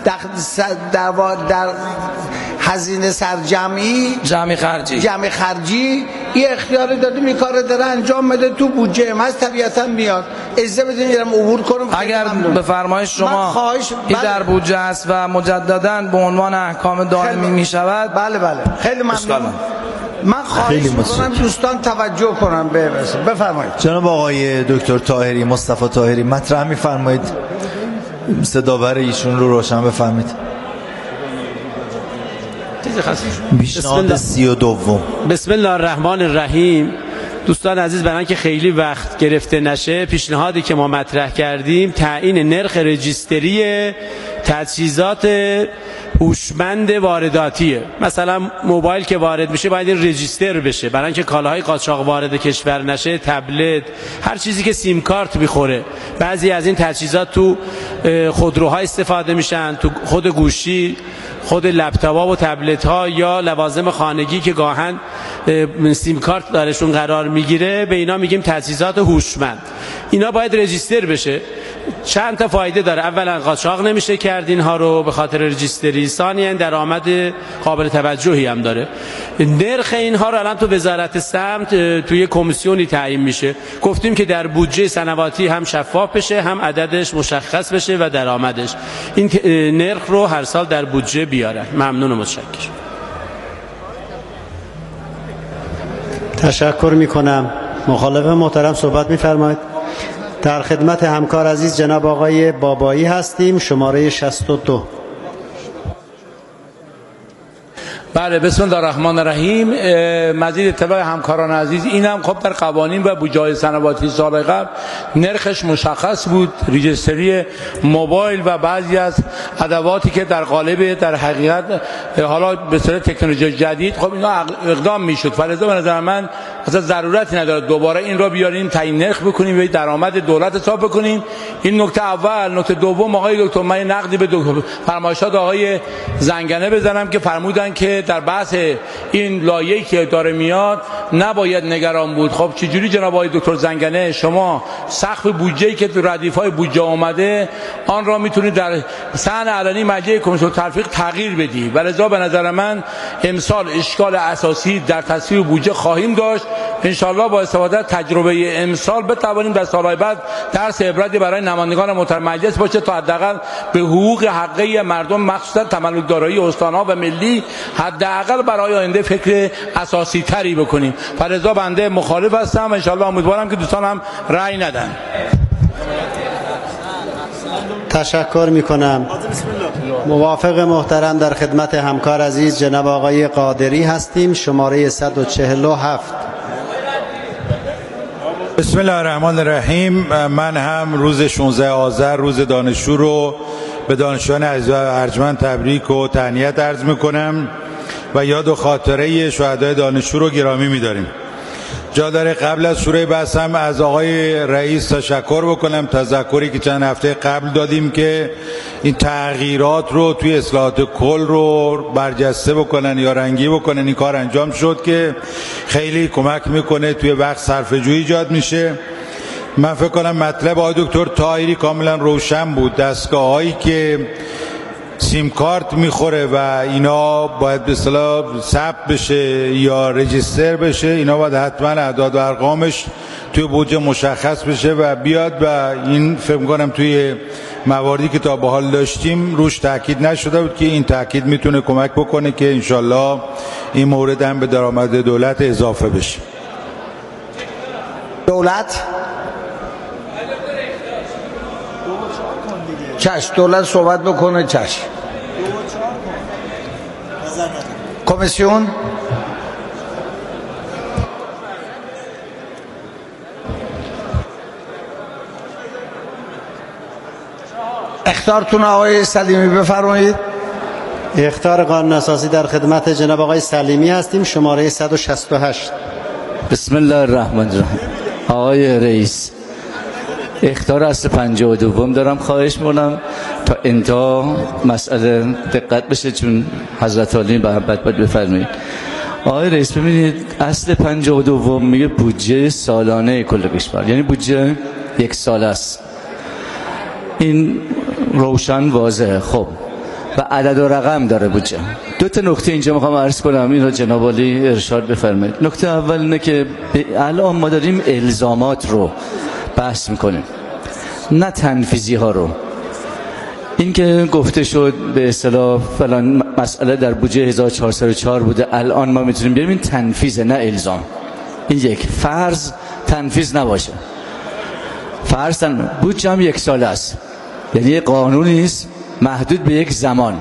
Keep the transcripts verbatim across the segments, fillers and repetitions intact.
در, در, در هزینه سرجمعی جمعی خرجی جمعی خرجی یه اختیاری دادیم این کار داره انجام بده تو بودجه من طبیعتا میاد اجازه بدین میرم عبور کنم. اگر به فرمایش شما خواهش این بله. در بودجه است و مجددا به عنوان احکام دائمی می شود بله بله خیلی ممنون. من خواهش میکنم دوستان توجه کنم به بفرمایید. جناب آقای دکتر طاهری مصطفی طاهری مطرح میفرمایید صدابر ایشون رو روشن بفرمایید. پیشنهاد سی و دوم. بسم الله الرحمن الرحیم. دوستان عزیز برای که خیلی وقت گرفته نشه پیشنهادی که ما مطرح کردیم تعیین نرخ رجیستری تجهیزات هوشمند وارداتیه. مثلا موبایل که وارد میشه باید این رجیستر بشه برای اینکه کالاهای قاچاق وارد کشور نشه. تبلت هر چیزی که سیم کارت میخوره بعضی از این تجهیزات تو خودروها استفاده میشن تو خود گوشی خود لپتاپ‌ها و تبلت‌ها یا لوازم خانگی که گاهن سیم کارت درشون قرار میگیره به اینا میگیم تجهیزات هوشمند. اینا باید رجیستر بشه. چند تا فایده داره. اولا قاچاق نمیشه کرد اینها رو به خاطر رجیستری. ثانیاً درآمد قابل توجهی هم داره. نرخ اینها رو الان تو وزارت سمت توی کمیسیونی تعیین میشه. گفتیم که در بودجه سنواتی هم شفاف بشه هم عددش مشخص بشه و درآمدش. این نرخ رو هر سال در بودجه بیارن. ممنون و متشکرم. تشکر میکنم. مخالف محترم صحبت میفرمایید. در خدمت همکار عزیز جناب آقای بابایی هستیم شماره شصت و دو. بله بسم الله الرحمن الرحیم. مزید اطلاع همکاران عزیز اینم خب در قوانین و بودجه سنواتی سال قبل نرخش مشخص بود. رجیستری موبایل و بعضی از ادواتی که در قالب در حقیقت حالا به صورت تکنولوژی جدید خب اینا اقدام میشد. فلذا به نظر من اصلا ضرورتی نداره دوباره این را بیاریم تعیین نرخ بکنیم و درآمد دولت حساب بکنیم. این نکته اول. نکته دوم آقای دکتر من نقدی به فرمایشات آقای زنگنه بزنم که فرمودن که در بحث این لایحه‌ای که داره میاد نباید نگران بود. خب چجوری جناب آقای دکتر زنگنه شما سقف بودجه‌ای که تو ردیف‌های بودجه اومده آن را میتونید در صحن علنی مجلس کمیسیون تلفیق تغییر بدی؟ ولذا به نظر من امسال اشکال اساسی در تصویب بودجه خواهیم داشت. انشالله با استفاده از تجربه امسال بتوانیم در سالهای بعد درس عبرتی برای نمایندگان محترم مجلس باشه تا حداقل به حقوق حقیقی مردم مخصوصا تملک دارایی استان‌ها و ملی حداقل برای آینده فکر اساسی تری بکنیم. فلذا بنده مخالف هستم. انشالله امیدوارم که دوستان هم رأی ندن. تشکر میکنم. موافق محترم در خدمت همکار عزیز جناب آقای قادری هستیم شماره صد و چهل و هفت. بسم الله الرحمن الرحیم. من هم روز شانزده آذر روز دانشجو رو به دانشجویان عزیز و ارجمند تبریک و تهنیت عرض میکنم و یاد و خاطره شهدای دانشجو رو گرامی میداریم. جا داره قبل از شروع بحث هم از آقای رئیس تشکر بکنم. تذکری که چند هفته قبل دادیم که این تغییرات رو توی اصلاحات کل رو برجسته بکنن یا رنگی بکنن. این کار انجام شد که خیلی کمک میکنه توی وقت صرفه‌جویی ایجاد میشه. من فکر کنم مطلب آقای دکتر طاهری کاملا روشن بود. دستگاه‌هایی که سیم کارت میخوره و اینا باید به اصطلاح ثبت بشه یا رجیستر بشه اینا باید حتما اعداد و ارقامش توی بودجه مشخص بشه و بیاد و این فکر می‌کنم توی مواردی که تا به حال داشتیم روش تاکید نشده بود که این تاکید میتونه کمک بکنه که انشالله این مورد هم به درآمد دولت اضافه بشه. دولت چشم دولت صحبت بکنه. چشم کمیسیون اخطارتون آقای سلیمی بفرمایید. اخطار قانون اساسی در خدمت جناب آقای سلیمی هستیم شماره صد و شصت و هشت. بسم الله الرحمن الرحیم. آقای رئیس اخطار اصل پنجاه و دوم دارم. خواهش می‌کنم تا انتها مسئله دقت بشه چون حضرت عالی محبت باید بفرمایید. آقای رئیس ببینید اصل پنجاه و دوم میگه بودجه سالانه کل کشور یعنی بودجه یک ساله است. این روشن واضحه. خب و عدد و رقم داره بودجه. دو تا نکته اینجا میخوام عرض کنم، این رو جناب عالی ارشاد بفرمایید. نکته اول اینه که الان ما داریم الزامات رو بحث میکنیم، نه تنفیذی ها رو. این که گفته شد به اصطلاح فلان مسئله در بودجه هزار و چهارصد و چهار بوده، الان ما میتونیم بیاریم این تنفیذ نه الزام. این یک فرض تنفیذ نباشه. فرض تن... بودجه هم یک ساله است، یعنی یک قانونی است محدود به یک زمان.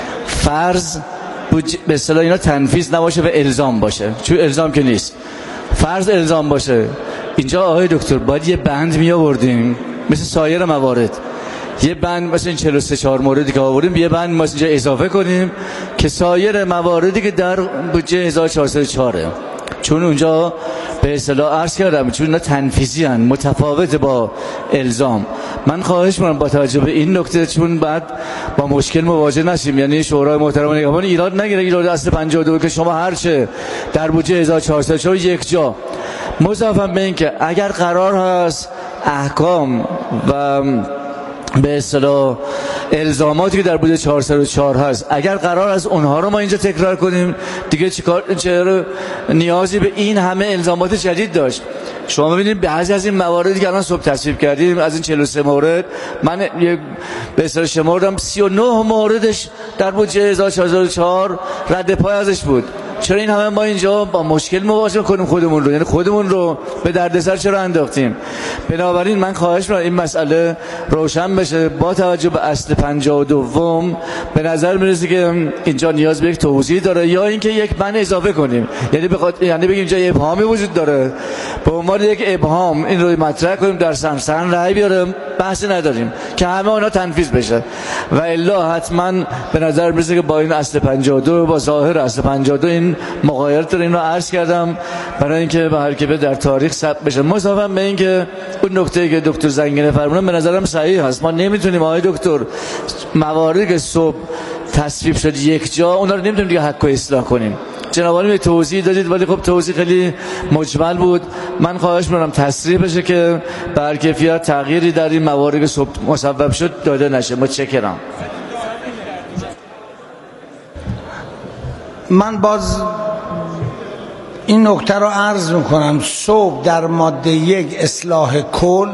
فرض بودجه به اصطلاح اینا تنفیذ نباشه و الزام باشه، چون الزام که نیست. فرض الزام باشه، اینجا آقای دکتر باید یه بند می آوردیم مثل سایر موارد، یه بند مثلا این چهل و سه چهار موردی که آوردیم یه بند ما اینجا اضافه کنیم که سایر مواردی که در بودجه هزار و چهارصد و چهار، چون اونجا به اصطلاح عرض کردم چون اینا تنفیذی هن، متفاوت با الزام. من خواهش می‌کنم با توجه به این نکته، چون بعد با مشکل مواجه نشیم، یعنی شورای محترم نگهبان ایراد نگیره ایراد اصل پنجاه و دو که شما هرچه در بودجه هزار و چهارصد و چهار یک جا، مضافاً به این که اگر قرار هست احکام و به اصطلاح الزاماتی که در بودجه چهارصد و چهار هست اگر قرار از اونها رو ما اینجا تکرار کنیم، دیگه چیکار چرا نیازی به این همه الزامات جدید داشت؟ شما ببینید بعضی از این مواردی که الان صبح تصویب کردیم، از این چهل و سه مورد من به اصطلاح شمردم سی و نه موردش در بودجه هزار و چهارصد و چهار رد پای ازش بود. چرا این همه ما اینجا با مشکل مواجه کنیم خودمون رو، یعنی خودمون رو به دردسر چرا انداختیم؟ بنابراین من خواهش می‌کنم این مسئله روشن بشه با توجه به اصل پنجاه و دوم. به نظر میرسه که اینجا نیاز به یک توضیح داره، یا اینکه یک بند اضافه کنیم، یعنی بخاطر یعنی بگیم اینجا یه ابهامی وجود داره، به عنوان یک ابهام این رو مطرح کنیم، در سنسن رأی بیاره، بحثی نداریم که همه اونا تنفیذ بشه. و الا حتما به نظر میرسه که با این اصل پنجاه و دو با ظاهر اصل پنجاه و دو این مغایرت رو این رو عرض کردم برای اینکه به هر که به در تاریخ ثبت بشه. مضافاً به این که اون نکته که دکتر زنگنه فرمودن به نظرم صحیح هست، ما نمیتونیم آقای دکتر مواردی که صبح تصویب شد یک جا اونا رو نمیتونیم دیگه حق و اصلاح کنیم. جناب عالی توضیح دادید ولی خب توضیح خیلی مجمل بود. من خواهش می‌کنم تصریح بشه که به هر کیفیت تغییری در این مواردی که صبح مسبب شد داده نشه. متشکرم. من باز این نکته رو عرض میکنم. صبح در ماده یک اصلاح کل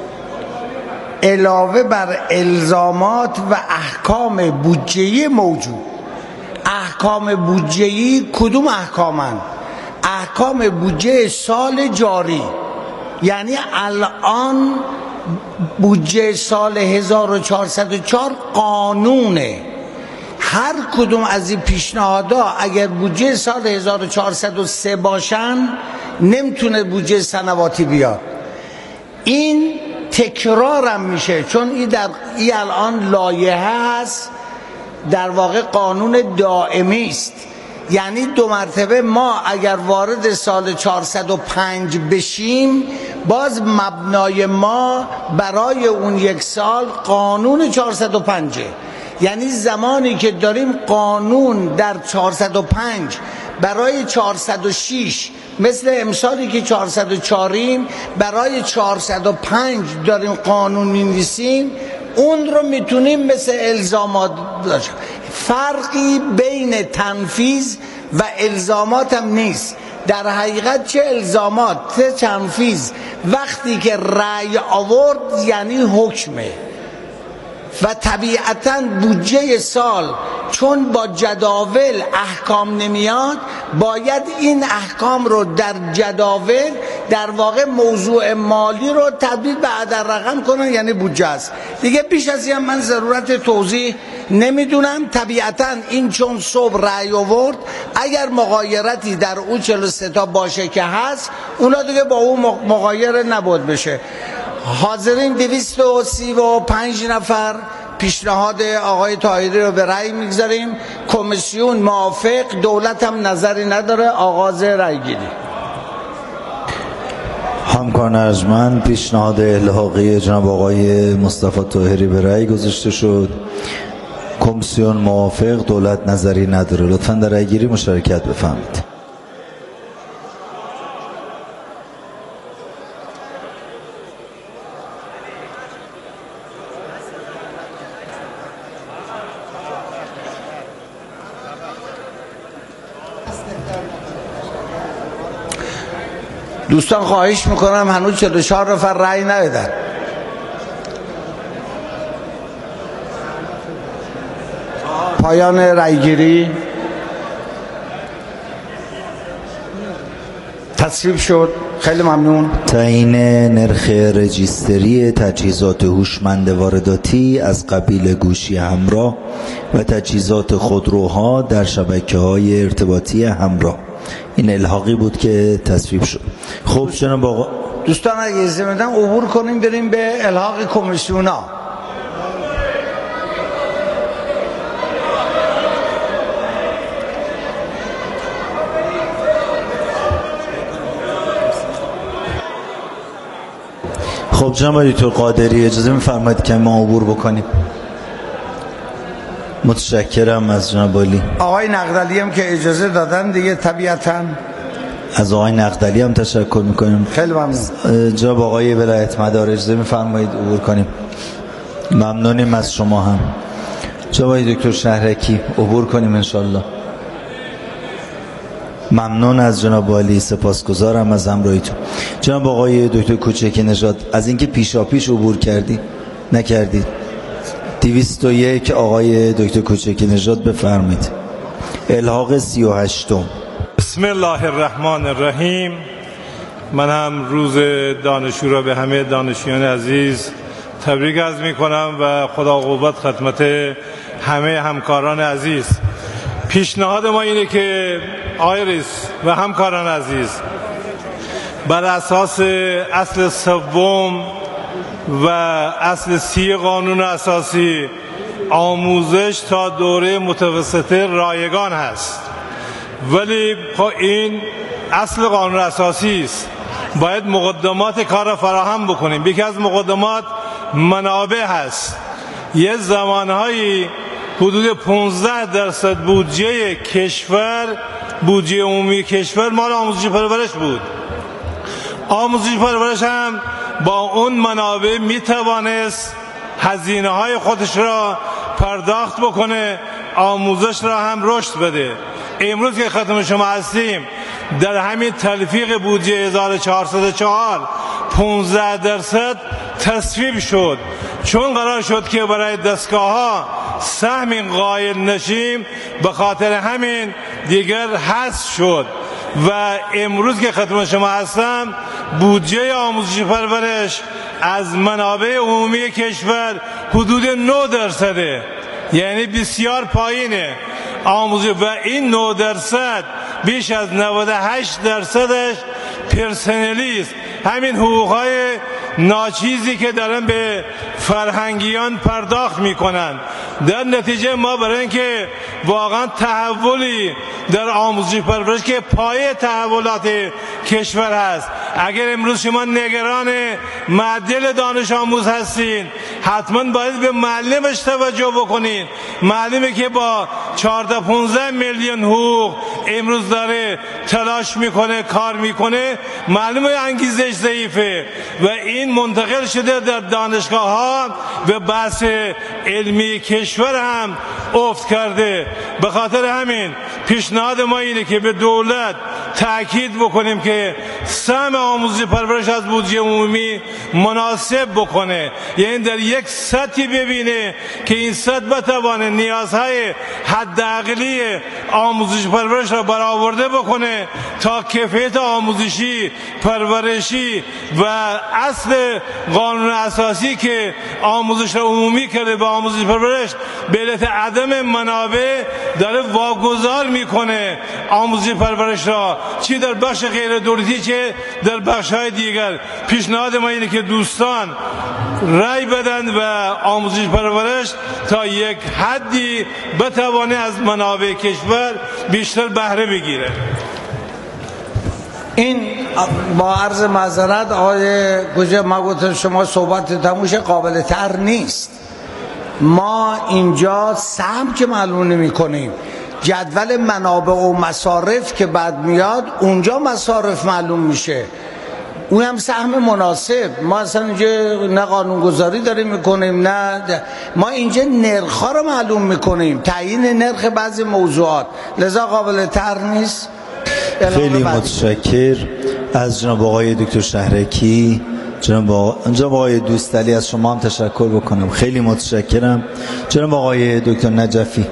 علاوه بر الزامات و احکام بودجه‌ای موجود، احکام بودجه‌ای کدوم احکامن؟ احکام بودجه سال جاری، یعنی الان بودجه سال هزار و چهارصد و چهار قانونه. هر کدوم از این پیشنهادها اگر بودجه سال هزار و چهارصد و سه باشن نمیتونه بودجه سنواتی بیاد. این تکرارم میشه چون این در این الان لایحه هست، در واقع قانون دائمی است. یعنی دو مرتبه ما اگر وارد سال چهارصد و پنج بشیم باز مبنای ما برای اون یک سال قانون چهارصد و پنج، یعنی زمانی که داریم قانون در چهارصد و پنج برای چهارصد و شش مثل امسالی که چهارصد و چهاریم برای چهارصد و پنج داریم قانون می‌نویسیم، اون رو میتونیم مثل الزامات داشت. فرقی بین تنفیذ و الزامات هم نیست. در حقیقت چه الزامات چه تنفیذ وقتی که رأی آورد یعنی حکمه. و طبیعتاً بودجه سال چون با جداول احکام نمیاد، باید این احکام رو در جداول در واقع موضوع مالی رو تبدیل به عدد رقم کنن، یعنی بودجه است دیگه. بیش از این من ضرورت توضیح نمیدونم. طبیعتاً این چون صبح رأی آورد، اگر مغایرتی در اون چهل و سه تا باشه که هست، اونا دیگه با اون مغایر نبود بشه. حاضرین دویست و سی و پنج نفر پیشنهاد آقای طاهری رو به رأی میگذاریم. کمیسیون موافق، دولت هم نظری نداره. آغاز رأی گیری. همکاران ارجمند، پیشنهاد الحاقی جناب آقای مصطفی طاهری به رأی گذاشته شد. کمیسیون موافق، دولت نظری نداره. لطفاً در رأی گیری مشارکت بفرمایید. دوستان خواهش میکنم هنوز چهل و چهار نفر رأی ندادن. پایان رأیگیری تصویب شد. خیلی ممنون. تعیین نرخ رجیستری تجهیزات هوشمند وارداتی از قبیل گوشی همراه و تجهیزات خودروها در شبکه‌های ارتباطی همراه. این الحاقی بود که تصویب شد. خب جناب آقا دوستان اگه اجازه بدن عبور کنیم بریم به الحاق کمیسیونا. خب جناب دکتر قادری اجازه می‌فرمایید که ما عبور بکنیم. متشکرم از جناب عالی. آقای نقدلی هم که اجازه دادن دیگه طبیعتاً از آقای نقدلی هم تشکر میکنیم. خیلی ممنون. جناب آقای ولایت مدار اجازه می‌فرمایید عبور کنیم. ممنونیم از شما هم. جناب دکتر شهرکی عبور کنیم انشالله. ممنون از جناب عالی، سپاسگزارم از همراهیتون. جناب آقای دکتر کوچکی نژاد از اینکه پیشا پیش عبور کردی نکردید. دویست و یک آقای دکتر کوچکی نژاد بفرمایید. الحاق سی و هشتم. بسم الله الرحمن الرحیم. من هم روز دانشجو را به همه دانشجویان عزیز تبریک عرض می کنم و خدا قوت خدمت همه همکاران عزیز. پیشنهاد ما اینه که آقای رئیس و همکاران عزیز بر اساس اصل سوم و اصل سی قانون اساسی آموزش تا دوره متوسطه رایگان هست، ولی این اصل قانون اساسی است. باید مقدمات کار را فراهم بکنیم. یکی از مقدمات منابع هست. یه زمانهایی حدود پانزده درصد بودجه کشور، بودجه عمومی کشور مال آموزش پرورش بود. آموزش پرورش هم با اون منابع میتوانست هزینه های خودش را پرداخت بکنه، آموزش را هم رشد بده. امروز که خدمت شما هستیم در همین تلفیق بودجه هزار و چهارصد و چهار پانزده درصد تصویب شد. چون قرار شد که برای دستگاه ها سهم قائل نشیم، به خاطر همین دیگر حذف شد و امروز که خدمت شما هستم بودجه آموزش پرورش از منابع عمومی کشور حدود نه درصده، یعنی بسیار پایینه آموزش و این نه درصد بیش از نود و هشت درصدش پرسنلی است. همین حقوقهای ناچیزی که دارن به فرهنگیان پرداخت میکنن. در نتیجه ما برای اینکه واقعا تحولی در آموزش پرورش که پایه تحولات کشور هست، اگر امروز شما نگران معدل دانش آموز هستین حتما باید به معلمش توجه بکنین. معلمی که با چهارده پانزده میلیون حقوق امروز داره تلاش میکنه، کار میکنه، معلومه انگیزش ضعیفه و این منتقل شده در دانشگاه ها و بحث علمی کشور هم افت کرده. به خاطر همین پیشنهاد ما اینه که به دولت تأکید بکنیم که سهم آموزش پرورش از بودجه عمومی مناسب بکنه، یعنی در یک سطحی ببینه که این سطح بتوانه نیازهای حداقلی آموزش پرورش را برآورده بکنه تا کیفیت آموزشی پرورشی و اصل قانون اساسی که آموزش را عمومی کرده به آموزش پرورش به علت عدم منابع داره واگذار میکنه آموزش پرورش را، چی در بخش غیر دولتی چه در بخش های دیگر. پیشنهاد ما اینه که دوستان رای بدن و آموزش پرورش تا یک حدی بتوانه از منابع کشور بیشتر بهره بگیره. این با عرض معذرت آقای گوجه ما گفتم شما صحبت تموش قابل تر نیست. ما اینجا سهم که معلوم نمی کنیم، جدول منابع و مصارف که بعد میاد اونجا مصارف معلوم میشه، اون هم سهم مناسب. ما اصلا اینجا نه قانونگذاری داریم میکنیم نه ما اینجا نرخ ها رو معلوم میکنیم، تعیین نرخ بعضی موضوعات، لذا قابل تر نیست. خیلی متشکر از جناب آقای دکتر شهرکی. جناب آقای, جناب آقای دوستعلی از شما هم تشکر بکنم. خیلی متشکرم. جناب آقای دکتر نجفی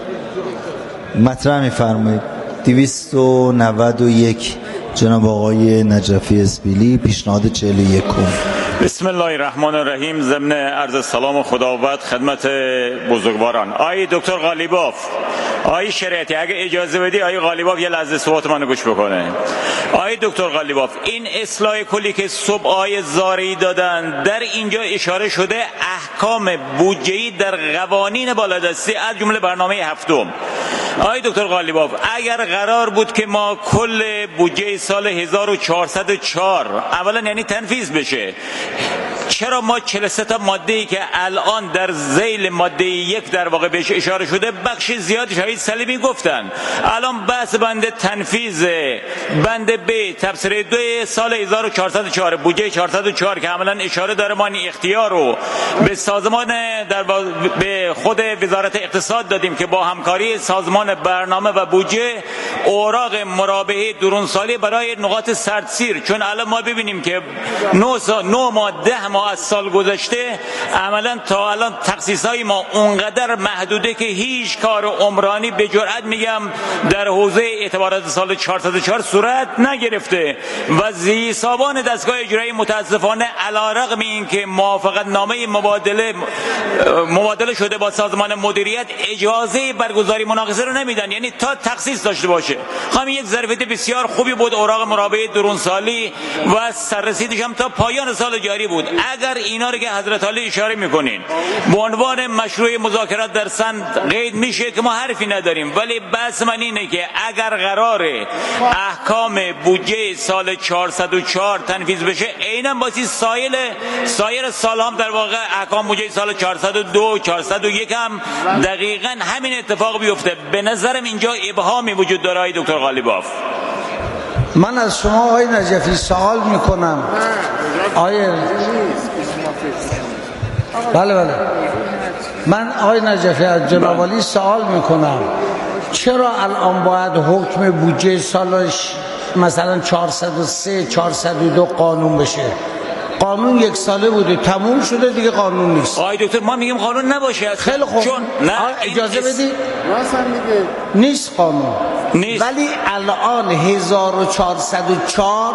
مطرح می‌فرمایید. دویست و نود و یک جناب آقای نجفی اسبیلی، پیشنهاد چهل و یک. بسم الله الرحمن الرحیم. ضمن عرض سلام و خداوند خدمت بزرگواران. آقای دکتر غالیباف، آقای شریعتی، اگه اجازه بدی آقای غالیباف یه لحظه صحبت منو گوش بکنه. آقای دکتر غالیباف، این اصلاح کلی که صبح آقای زارعی دادن، در اینجا اشاره شده احکام بودجه‌ای در قوانین بالادستی از جمله برنامه هفتم. آقای دکتر غالیباف، اگر قرار بود که ما کل بودجه سال هزار و چهارصد و چهار اولا یعنی تنفیذ بشه، چرا ما چهل و سه تا ماده ای که الان در ذیل ماده یک در واقع بهش اشاره شده بخش زیادی شاید سلیمی گفتن، الان بحث بند تنفیذ بند ب تبصره دو سال هزار و چهارصد و چهار بودجه چهارصد و چهار که عملا اشاره داره ما این اختیار رو به سازمان در به خود وزارت اقتصاد دادیم که با همکاری سازمان برنامه و بودجه اوراق مرابحه درون سالی برای نقاط سردسیر، چون الان ما ببینیم که نه ماه ده ماه از سال گذشته عملا تا الان تخصیصای ما اونقدر محدوده که هیچ کار عمرانی به جرئت میگم در حوزه اعتبارات سال چهارصد و چهار صورت نگرفته و زیرسابان دستگاه اجرایی متاسفانه علیرغم اینکه موافقت نامه مبادله مبادله شده با سازمان مدیریت اجازه برگزاری مناقصه رو نمیدن، یعنی تا تخصیص داشته باشه. همین یک ظرفیت بسیار خوبی بود، اوراق مرابحه درون سالی و سررسیدش هم تا پایان سال جاری بود. اگر اینا رو که حضرت علی اشاره میکنین به عنوان مشروع مذاکرات در سند قید میشه که ما حرفی نداریم، ولی بحث من اینه که اگر قراره احکام بودجه سال چهارصد و چهار تنفیذ بشه، عیناً باسی سایر سایر سال هم در واقع احکام بودجه سال چهارصد و دو چهارصد و یک هم دقیقاً همین اتفاق بیفته. به نظرم اینجا ابهامی وجود داره آقای دکتر غالیباف. من از شما آقای نجفی سوال میکنم. آقای بله بله من آقای نجفی از جناب عالی سوال میکنم چرا الان باید حکم بودجه سالش مثلا چهارصد و سه چهارصد و دو قانون بشه؟ قانون یک ساله بوده، تموم شده دیگه، قانون نیست. آقای دکتر ما میگیم قانون نباشه. خیلی خوب، چون نه اجازه بدید نیست قانون نیست. ولی الان هزار و چهارصد و چهار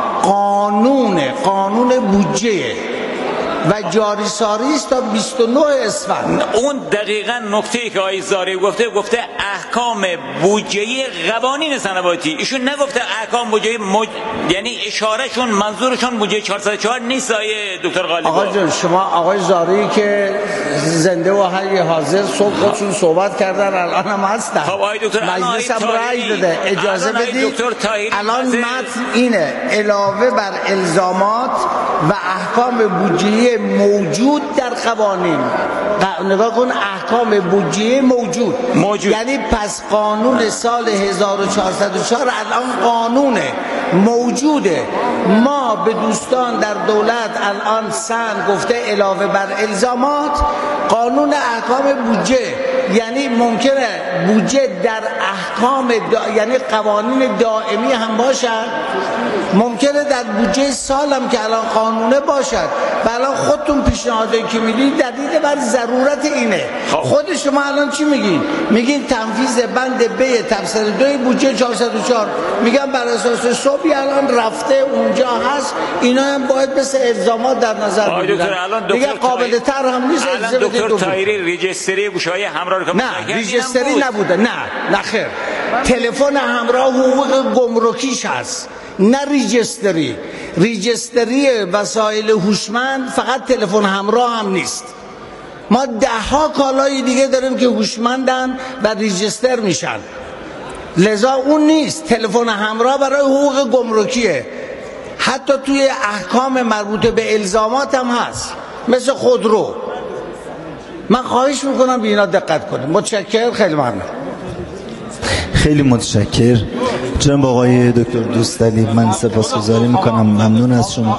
قانون قانون بودجه و جاری ساری است تا بیست و نه اسفند. اون دقیقاً نکته‌ای که آقای زاری گفته گفته احکام بودجه‌ای قوانین صنواتی، ایشون نگفته احکام بودجه‌ای مج... یعنی اشارهشون منظورشون بودجه چهارصد و چهار نیست. آقای دکتر غالیباف آقا جان، شما آقای زاری که زنده و حی حاضر صبح خودشون صحبت کردن الان هم هستن، خب آقای دکتر مجلس هم رأی داده. اجازه بدید الان متن اینه: علاوه بر الزامات و احکام بودجه‌ای موجود در قوانین. نگاه کن، احکام بودجه موجود. موجود یعنی پس قانون سال هزار و چهارصد و چهار الان قانونه موجوده. ما به دوستان در دولت الان سن گفته علاوه بر الزامات قانون احکام بودجه، یعنی ممکنه بودجه در احکام دا... یعنی قوانین دائمی هم باشد، ممکنه در بودجه سال هم که الان قانونه باشد. الان خودتون پیشنهادی که میدید دلیل بر ضرورت اینه. خود شما الان چی میگین؟ میگین تنفیذ بند ب تبصره دو بودجه چهارصد و چهار، میگن بر اساس صبحی الان رفته اونجا هست، اینا هم باید مثل الزامات در نظر بگیرن. دیگه قابل تر هم نیست. الان دکتر طاهری رجستری گوشه‌های همراه رو نه رجستری نبوده، نه نه خیر، تلفن همراه حقوق گمرکیش هست، نه ریجستری. ریجستری وسایل هوشمند فقط تلفن همراه هم نیست. ما ده ها کالای دیگه داریم که هوشمندن و ریجستر میشن، لذا اون نیست. تلفن همراه برای حقوق گمرکیه. حتی توی احکام مربوط به الزامات هم هست، مثل خودرو. من خواهش میکنم به اینا دقت کنیم. متشکر، خیلی ممنون. خیلی متشکر جناب آقای دکتر دوستعلی، من سپاسگزاری میکنم، ممنون از شما.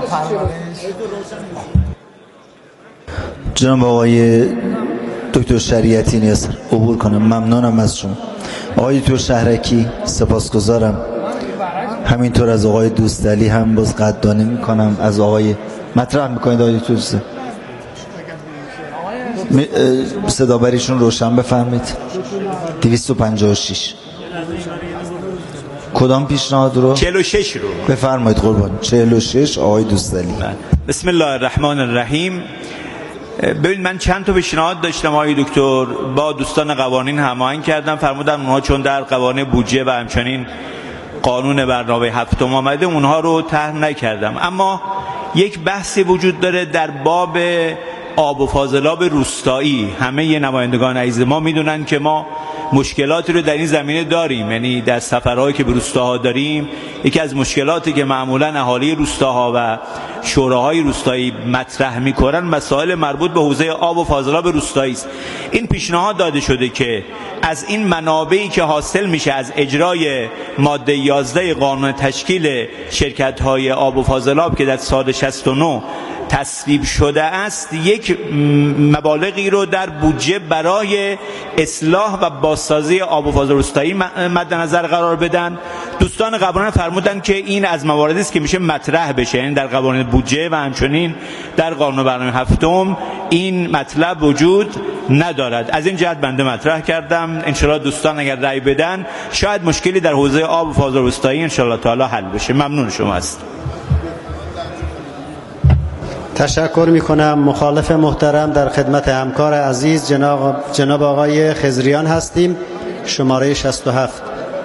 جناب آقای دکتر شریعتی نیست عبور کنم، ممنونم از شما. آقای دکتر شهرکی سپاسگزارم. همینطور از آقای دوستعلی هم باز قدردانی میکنم. از آقای مطرح میکنید آقای دوست صدا بریشون روشن بفرمید. دویست و پنجاه و شش کدام پیشنهاد رو؟ چهل و شش رو بفرمایید قربان. چهل و شش آقای دوستعلی. بسم الله الرحمن الرحیم. ببین من چند تا پیشنهاد داشتم آقای دکتر، با دوستان قوانین هماهنگ کردم، فرمودن اونها چون در قوانین بودجه و همچنین قانون برنامه هفتم آمده اونها رو طرح نکردم. اما یک بحثی وجود داره در باب آب و فاضلاب روستایی. همه ی نمایندگان عزیز ما میدونن که ما مشکلاتی رو در این زمینه داریم، یعنی در سفرهایی که به روستاها داریم یکی از مشکلاتی که معمولا اهالی روستاها و شوراهای روستایی مطرح میکنن مسائل مربوط به حوزه آب و فاضلاب روستایی است. این پیشنهاد داده شده که از این منابعی که حاصل میشه از اجرای ماده یازده قانون تشکیل شرکت‌های آب و فاضلاب که در سال شصت و نه تصویب شده است، یک مبالغی رو در بودجه برای اصلاح و بازسازی آب و فاضلاب روستایی مد نظر قرار بدن. دوستان قوانین فرمودن که این از مواردی است که میشه مطرح بشه، یعنی در قوانین بودجه و همچنین در قانون برنامه هفتم این مطلب وجود ندارد. از این جهت بنده مطرح کردم. انشالله دوستان اگر رأی بدن شاید مشکلی در حوزه آب و فاضلاب روستایی انشالله تعالی حل بشه. ممنون شما است. تشکر می کنم. مخالف محترم در خدمت همکار عزیز جناب, جناب آقای خضریان هستیم، شماره شصت و هفت.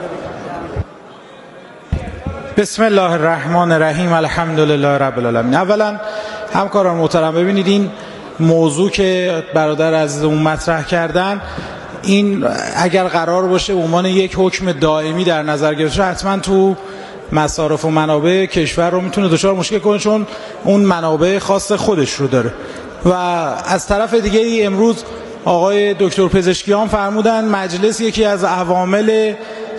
بسم الله الرحمن الرحیم. الحمدلله رب العالمین. اولا همکاران محترم ببینید این موضوع که برادر عزیزمون مطرح کردن، این اگر قرار باشه به عنوان یک حکم دائمی در نظر گرفته حتما تو مصارف و منابع کشور رو میتونه دچار مشکل کنه، چون اون منابع خاص خودش رو داره. و از طرف دیگه ای امروز آقای دکتر پزشکیان فرمودن مجلس یکی از عوامل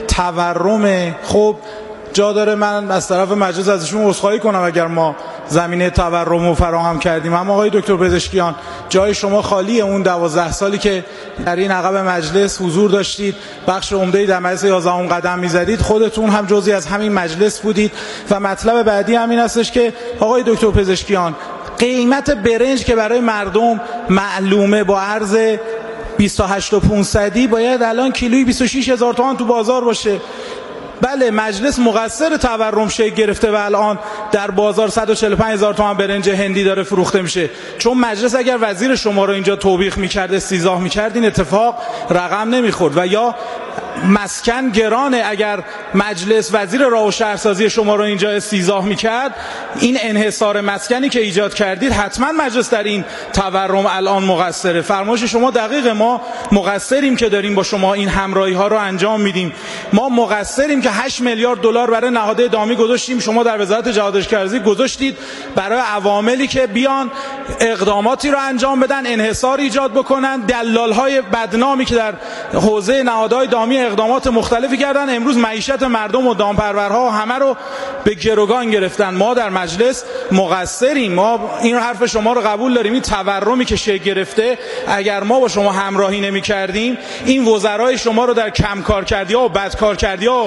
تورم. خب جا داره من از طرف مجلس ازشون عذرخواهی کنم اگر ما زمینه تورم رو فراهم کردیم، اما آقای دکتر پزشکیان جای شما خالیه. اون دوازده سالی که در این عقب مجلس حضور داشتید، بخش عمده‌ای در مجلس یازدهم قدم می‌زدید، خودتون هم جزئی از همین مجلس بودید. و مطلب بعدی همین هستش که آقای دکتر پزشکیان قیمت برنج که برای مردم معلومه با عرض بیست و هشت و پانصد باید الان کیلویی بیست و شش هزار تومان تو بازار باشه. بله مجلس مقصر تورم شکل گرفته و الان در بازار صد و چهل و پنج هزار تومان برنج هندی داره فروخته میشه. چون مجلس اگر وزیر شما رو اینجا توبیخ میکرد، استیضاح میکرد، این اتفاق رقم نمیخورد. و یا مسکن گرانه، اگر مجلس وزیر راه و شهرسازی شما رو اینجا استیضاح میکرد، این انحصار مسکنی که ایجاد کردید حتما مجلس در این تورم الان مقصره. فرمایش شما دقیقه، ما مقصریم که داریم با شما این همراهی ها رو انجام میدیم. ما مقصریم که هشت میلیارد دلار برای نهادهای دامی گذاشتیم، شما در وزارت جهاد کشاورزی گذاشتید برای عواملی که بیان اقداماتی رو انجام بدن، انحصار ایجاد بکنن. دلال های بدنامی که در حوزه نهادهای دامی اقدامات مختلفی کردن، امروز معیشت مردم و دامپرورها همه رو به گروگان گرفتن. ما در مجلس مقصریم، ما این حرف شما رو قبول داریم. این تورمی که شکل گرفته، اگر ما با شما همراهی نمی کردیم، این وزرای شما رو در کم کار کردی ها و بد کار کردی ها و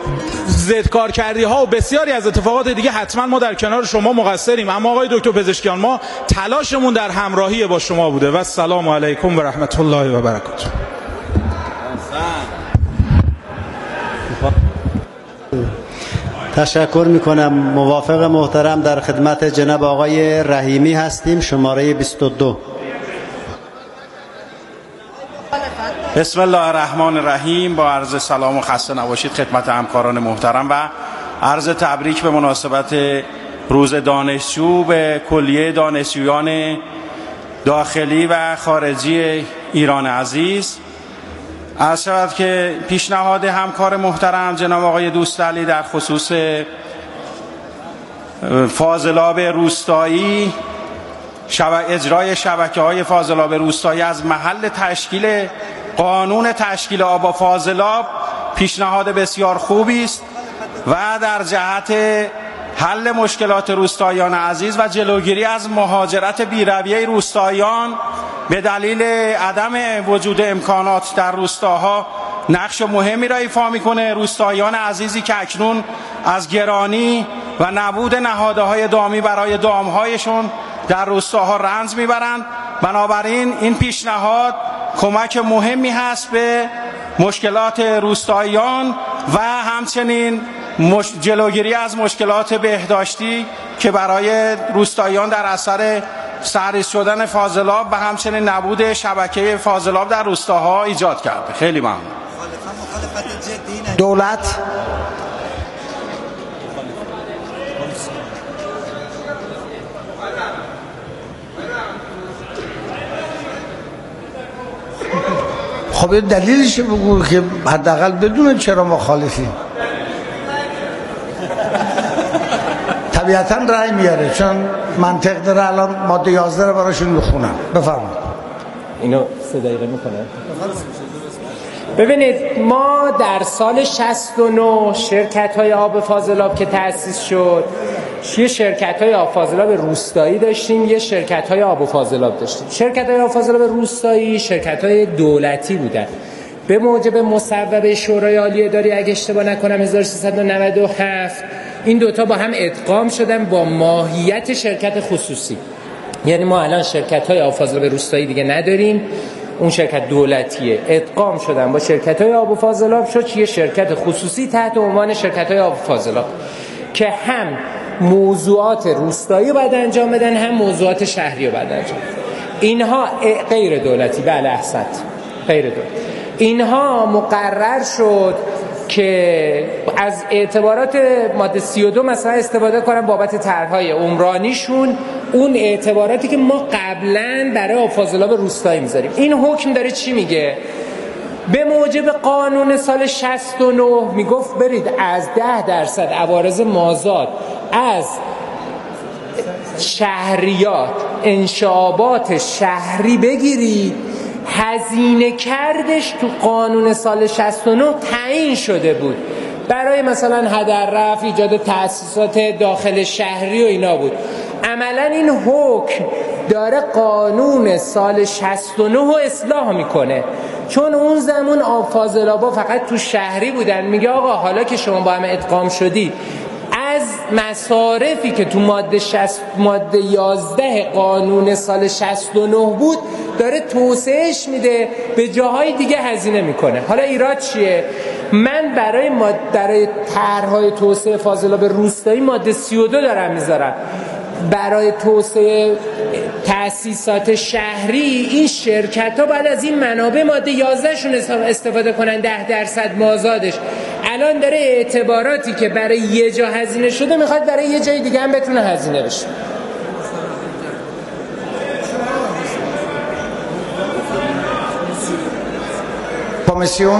زد کار کردی ها و بسیاری از اتفاقات دیگه حتما ما در کنار شما مقصریم. اما آقای دکتر پزشکیان ما تلاشمون در همراهی با شما بوده. و السلام علیکم و رحمت الله و برکاته. تشکر میکنم. موافق محترم در خدمت جناب آقای رحیمی هستیم، شماره بیست و دو. بسم الله الرحمن الرحیم. با عرض سلام و خسته نباشید خدمت همکاران محترم و عرض تبریک به مناسبت روز دانشجو به کلیه دانشجویان داخلی و خارجی ایران عزیز. عرض شود که پیشنهاد همکار محترم جناب آقای دوستعلی در خصوص فاضلاب روستایی، شبک اجرای شبکه های فاضلاب روستایی از محل تشکیل قانون تشکیل آب و فاضلاب پیشنهاد بسیار خوبی است و در جهت حل مشکلات روستاییان عزیز و جلوگیری از مهاجرت بی‌رویه روستاییان به دلیل عدم وجود امکانات در روستاها نقش مهمی را ایفا میکنه. روستاییان عزیزی که اکنون از گرانی و نبود نهادهای دامی برای دامهایشون در روستاها رنج میبرند. بنابراین این پیشنهاد کمک مهمی هست به مشکلات روستاییان و همچنین مش... جلوگیری از مشکلات بهداشتی که برای روستاییان در اثر سرریز شدن فاضلاب و همچنین نبود شبکه فاضلاب در روستاها ایجاد کرده. خیلی ممنون. دولت خب دلیلش بگو که حداقل بدون چرا مخالفی. طبیعتا رأی میاره چون منطق داره. الان ماده یازده رو براشون میخونم. بفرمایید. اینو سه دقیقه میکنه. ببینید ما در سال شصت و نه شرکت های آب فاضلاب که تأسیس شد، یه شرکت های آب فاضلاب روستایی داشتیم، یه شرکت های آب فاضلاب داشتیم. شرکت های آب فاضلاب روستایی شرکت های دولتی بودن. به موجب مصوبه شورای عالی اداری اگه اشتباه نکنم هزار و سیصد و نود و هفت این دوتا با هم ادغام شدن با ماهیت شرکت خصوصی. یعنی ما الان شرکت های آب فاضلاب روستایی دیگه نداریم، اون شرکت دولتیه، ادغام شدن با شرکت های آب و فاضلاب شد یه شرکت خصوصی تحت عنوان شرکت های آب و فاضلاب که هم موضوعات روستایی رو باید انجام بدن هم موضوعات شهری رو باید انجام بدن. اینها غیر دولتی. بله احسنت، غیر دولتی. اینها مقرر شد که از اعتبارات ماده سی و دو مثلا استفاده کنن بابت طرح‌های عمرانیشون، اون اعتباراتی که ما قبلا برای آب فاضلاب روستایی میذاریم. این حکم داره چی میگه؟ به موجب قانون سال شصت و نه میگفت برید از ده درصد عوارض مازاد از شهریات انشابات شهری بگیرید. هزینه کردش تو قانون سال شصت و نه تعیین شده بود برای مثلا هدر رفع، ایجاد تأسیسات داخل شهری و اینا بود. عملا این حکم داره قانون سال شصت و نه رو اصلاح میکنه، چون اون زمان آب فاضلابا فقط تو شهری بودن. میگه آقا حالا که شما با هم ادغام شدید از مصارفی که تو ماده شصت ماده یازده قانون سال شصت و نه بود داره توسعهش میده، به جاهای دیگه هزینه میکنه. حالا ایراد چیه؟ من برای ماده برای طرح‌های توسعه فاضلاب روستایی ماده سی و دو دارم میذارم. برای توسعه تأسیسات شهری این شرکت ها بعد از این منابع ماده یازده شون استفاده کنن، ده درصد مازادش. الان داره اعتباراتی که برای یه جا هزینه شده میخواد برای یه جای دیگه هم بتونه هزینه بشه. کمیسیون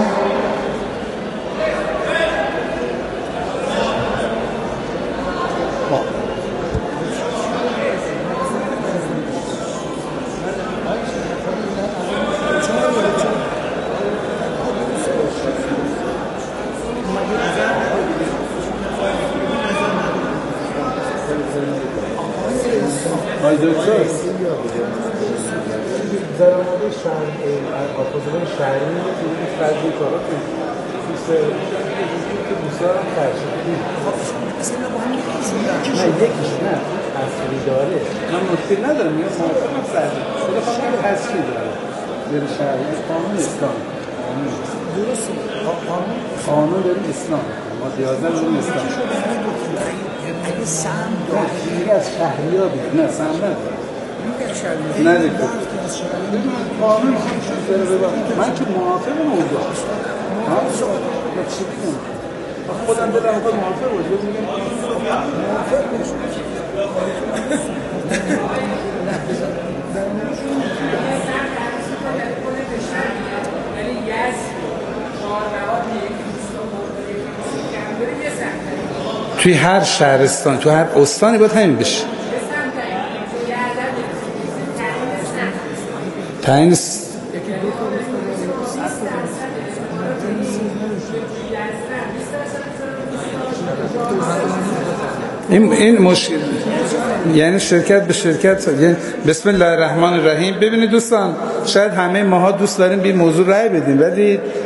قانون داریم اسلام ما دیازده داریم اسلام اگه سم داری از شهری ها بید نه سم نداری نه دیگه قانون من که موافق موضوع ما چی بگم خودم دلم خود موافق بود بگم موافق توی هر شهرستان تو هر استانی باید همین بشه. تعیین این این مشکل یعنی شرکت به شرکت. یعنی بسم الله الرحمن الرحیم. ببینید دوستان، شاید همه ماها دوست داریم به این موضوع رأی بدیم، ولی